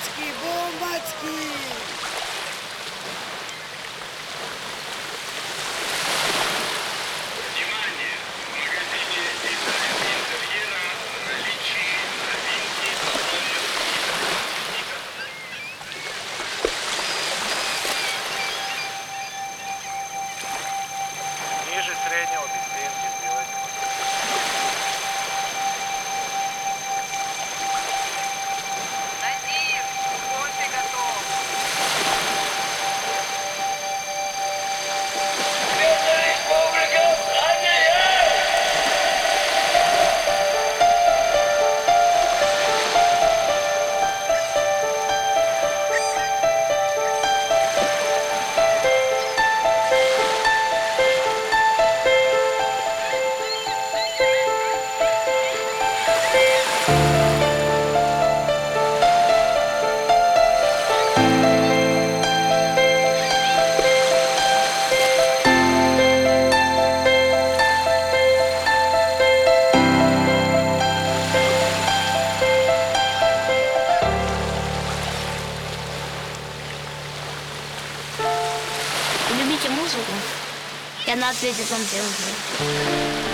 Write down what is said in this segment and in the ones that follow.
Бомбочки, бомбочки! Внимание! В магазине дизайн интерьера в наличии новинки условия ниже среднего без пенки сделать. Надир, кофе готов. Любите музыку, и она ответит вам тем же.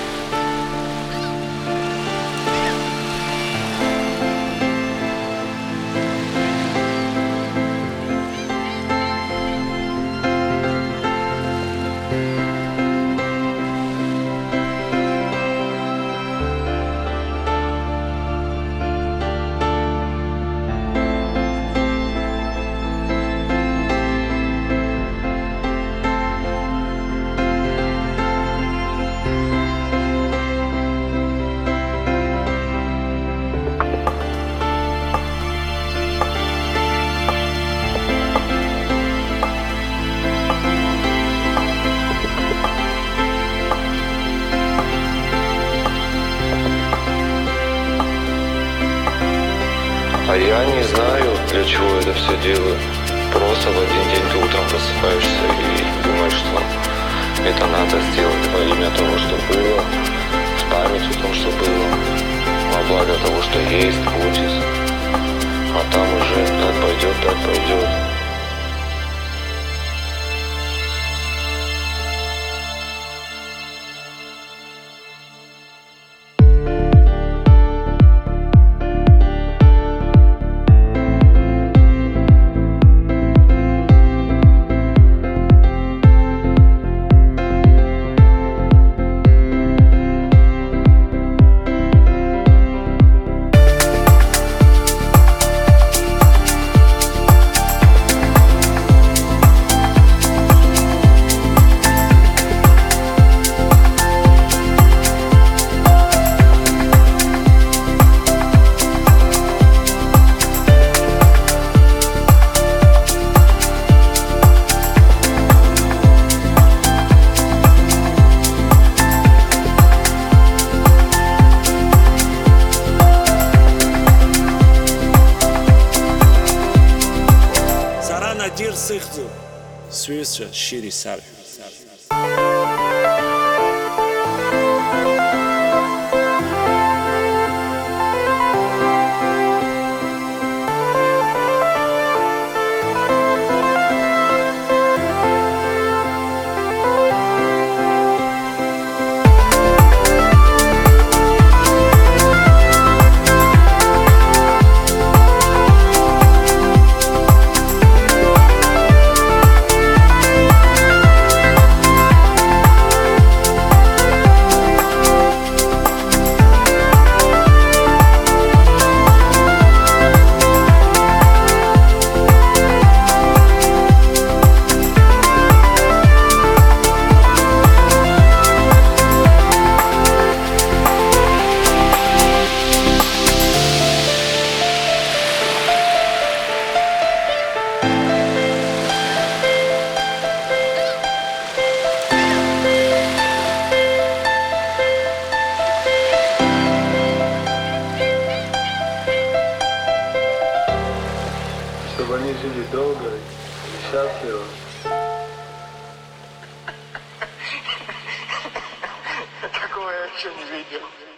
А я не знаю, для чего это все делаю. Просто в один день ты утром просыпаешься и думаешь, что это надо сделать во имя того, что было, в память о том, что было, во благо того, что есть, будет. А там уже как пойдет, так пойдет. Надир сыхту, свюся шири сар. Чтобы они жили долго и счастливо. Такого я еще не видел.